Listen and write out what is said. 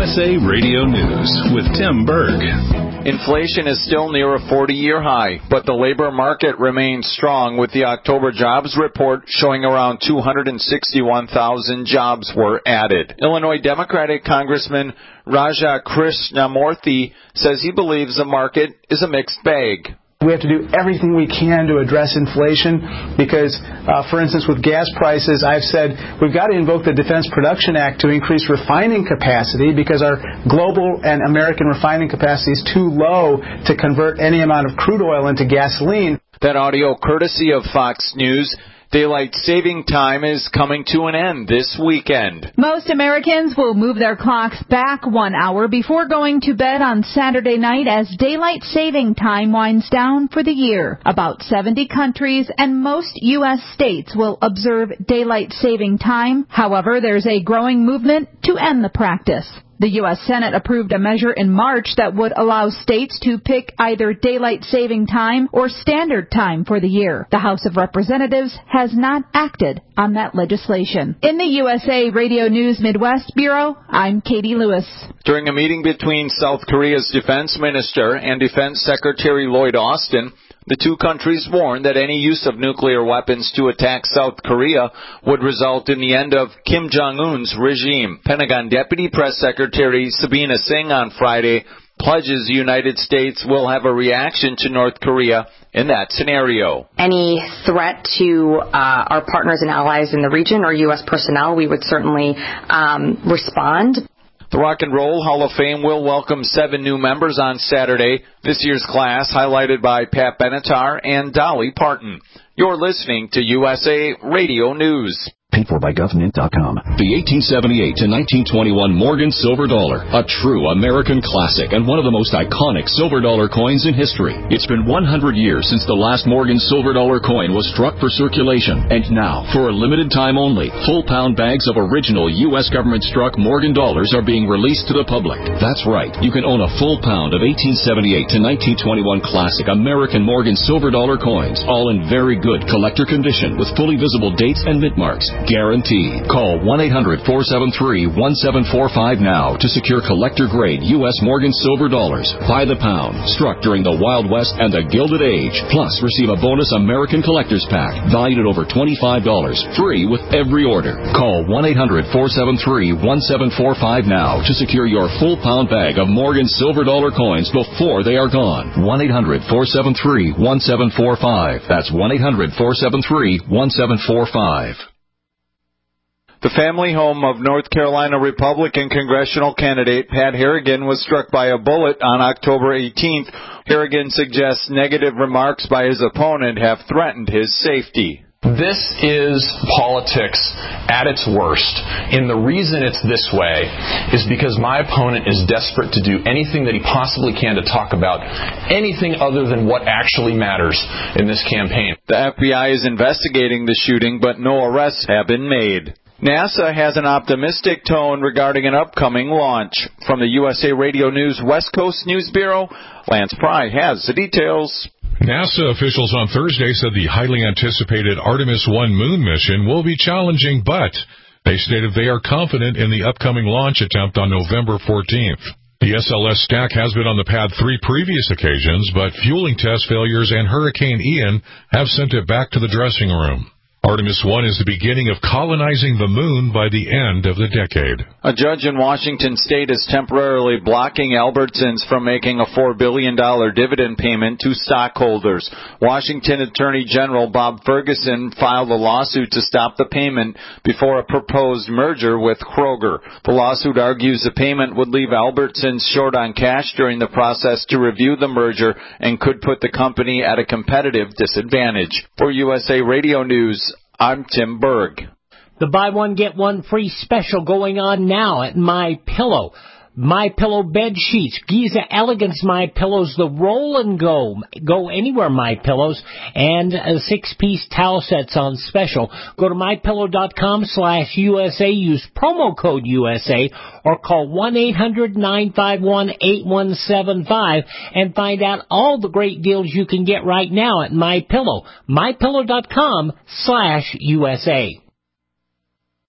USA Radio News with Tim Berg. Inflation is still near a 40-year high, but the labor market remains strong, with the October jobs report showing around 261,000 jobs were added. Illinois Democratic Congressman Raja Krishnamurthy says he believes the market is a mixed bag. We have to do everything we can to address inflation because, for instance, with gas prices, I've said we've got to invoke the Defense Production Act to increase refining capacity because our global and American refining capacity is too low to convert any amount of crude oil into gasoline. That audio courtesy of Fox News. Daylight saving time is coming to an end this weekend. Most Americans will move their clocks back 1 hour before going to bed on Saturday night as daylight saving time winds down for the year. About 70 countries and most U.S. states will observe daylight saving time. However, there's a growing movement to end the practice. The U.S. Senate approved a measure in March that would allow states to pick either daylight saving time or standard time for the year. The House of Representatives has not acted on that legislation. In the USA Radio News Midwest Bureau, I'm Katie Lewis. During a meeting between South Korea's defense minister and Defense Secretary Lloyd Austin, the two countries warned that any use of nuclear weapons to attack South Korea would result in the end of Kim Jong-un's regime. Pentagon Deputy Press Secretary Sabina Singh on Friday pledges the United States will have a reaction to North Korea in that scenario. Any threat to our partners and allies in the region or U.S. personnel, we would certainly respond. The Rock and Roll Hall of Fame will welcome 7 new members on Saturday. This year's class highlighted by Pat Benatar and Dolly Parton. You're listening to USA Radio News. Paid for by government.com. The 1878 to 1921 Morgan Silver Dollar, a true American classic and one of the most iconic silver dollar coins in history. It's been 100 years since the last Morgan Silver Dollar coin was struck for circulation. And now, for a limited time only, full pound bags of original U.S. government-struck Morgan dollars are being released to the public. That's right. You can own a full pound of 1878 to 1921 classic American Morgan Silver Dollar coins, all in very good collector condition with fully visible dates and mint marks. Guaranteed. Call 1-800-473-1745 now to secure collector-grade U.S. Morgan Silver Dollars by the pound, struck during the Wild West and the Gilded Age. Plus, receive a bonus American Collector's Pack valued at over $25, free with every order. Call 1-800-473-1745 now to secure your full pound bag of Morgan Silver Dollar coins before they are gone. 1-800-473-1745. That's 1-800-473-1745. The family home of North Carolina Republican congressional candidate Pat Harrigan was struck by a bullet on October 18th. Harrigan suggests negative remarks by his opponent have threatened his safety. This is politics at its worst. And the reason it's this way is because my opponent is desperate to do anything that he possibly can to talk about anything other than what actually matters in this campaign. The FBI is investigating the shooting, but no arrests have been made. NASA has an optimistic tone regarding an upcoming launch. From the USA Radio News West Coast News Bureau, Lance Pry has the details. NASA officials on Thursday said the highly anticipated Artemis 1 moon mission will be challenging, but they stated they are confident in the upcoming launch attempt on November 14th. The SLS stack has been on the pad 3 previous occasions, but fueling test failures and Hurricane Ian have sent it back to the dressing room. Artemis 1 is the beginning of colonizing the moon by the end of the decade. A judge in Washington state is temporarily blocking Albertsons from making a $4 billion dividend payment to stockholders. Washington Attorney General Bob Ferguson filed a lawsuit to stop the payment before a proposed merger with Kroger. The lawsuit argues the payment would leave Albertsons short on cash during the process to review the merger and could put the company at a competitive disadvantage. For USA Radio News, I'm Tim Berg. The buy one, get one free special going on now at MyPillow. MyPillow bed sheets, Giza Elegance MyPillows, the roll and go anywhere MyPillows, and 6-piece towel sets on special. Go to MyPillow.com/USA, use promo code USA, or call 1-800-951-8175 and find out all the great deals you can get right now at MyPillow. MyPillow.com/USA.